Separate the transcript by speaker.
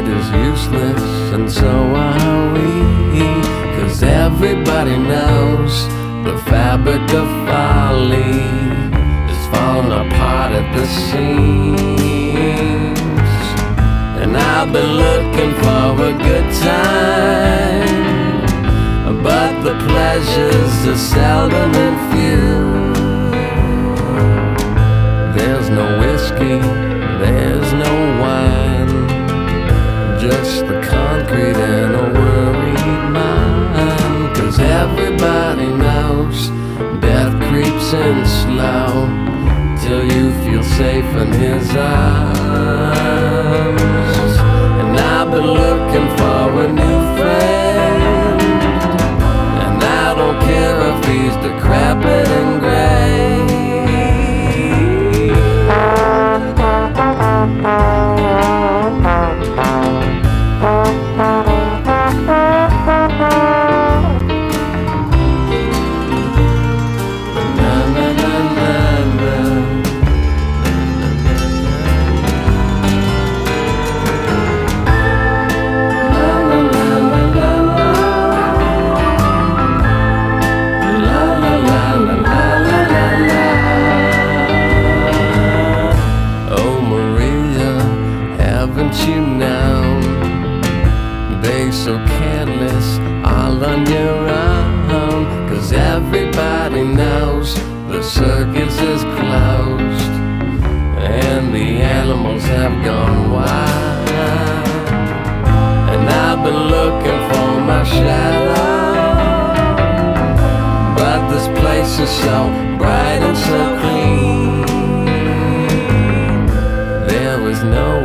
Speaker 1: fight is useless, and so are we. 'Cause everybody knows the fabric of folly is falling apart at the seams. And I've been looking for a good time, but the pleasures are seldom and few. There's no whiskey, there's no wine, just the concrete and a worried mind. 'Cause everybody knows death creeps in slow till you feel safe in his arms. And I've been looking for a new friend, and I don't care if he's decrepit and gray. Haven't you now? They so careless, all on your own. 'Cause everybody knows the circus is closed, and the animals have gone wild. And I've been looking for my shadow, but this place is so bright and so clean. There is no